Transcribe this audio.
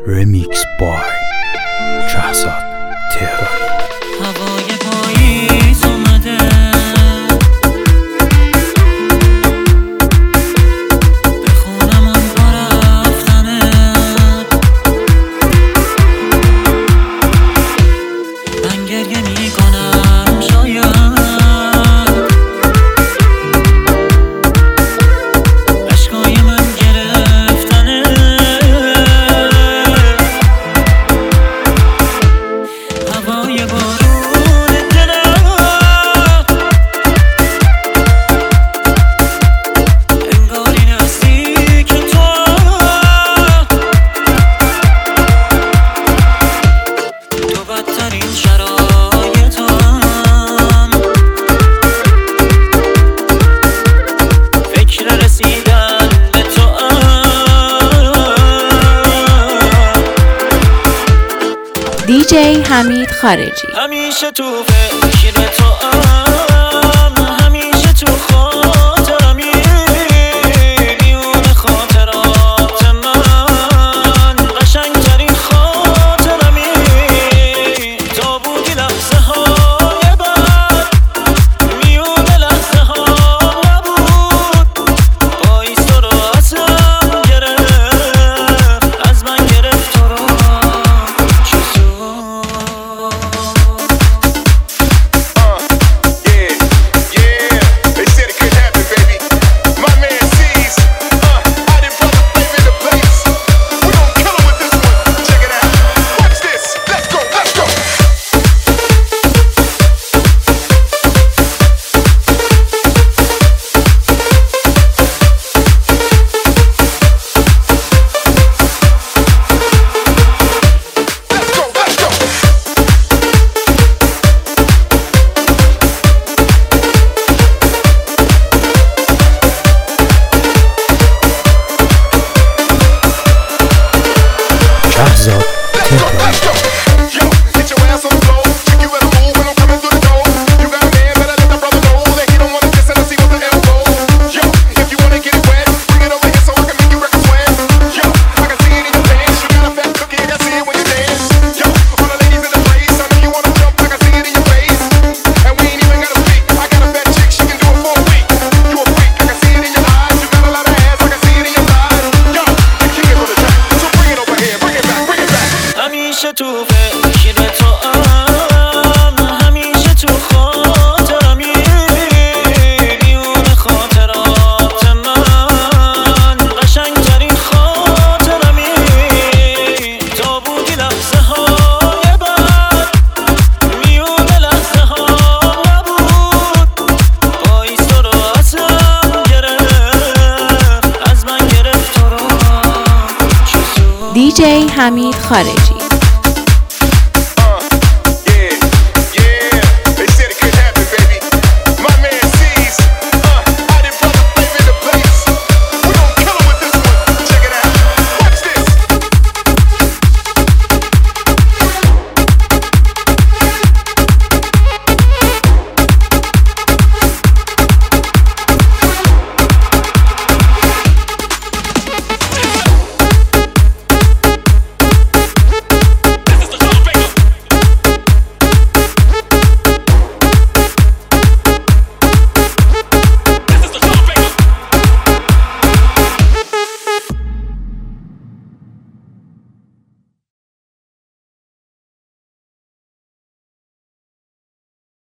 رمیکس بای شهزاد تهرانی. هوای پاییز اومده، بخونم اون پا رفتنه، من گریه میکنم شاید عشقای من گرفتنه. هوای بارون دلم انگاری نزدیک تو، تو بدترین شرایطم، فکر رسیدن به تو دیجی حمید خارجی. همیشه تو فکر تو همیشه تو خاطرمی، میون خاطرات من قشنگترین خاطرمی، تا بودی لحظه های بعد میون لحظه ها نبود، پاییز تو رو ازم گرفت، از من گرفت تو رو. شهزاد تهرانی. همیشه تو فکر تو همیشه تو خاطرمی، میون خاطرات من قشنگترین خاطرمی، تا بودی لحظه های بعد میون لحظه ها نبود، پاییز تو رو ازم گرفت، از من گرفت تو رو. دیجی حمید خارجی.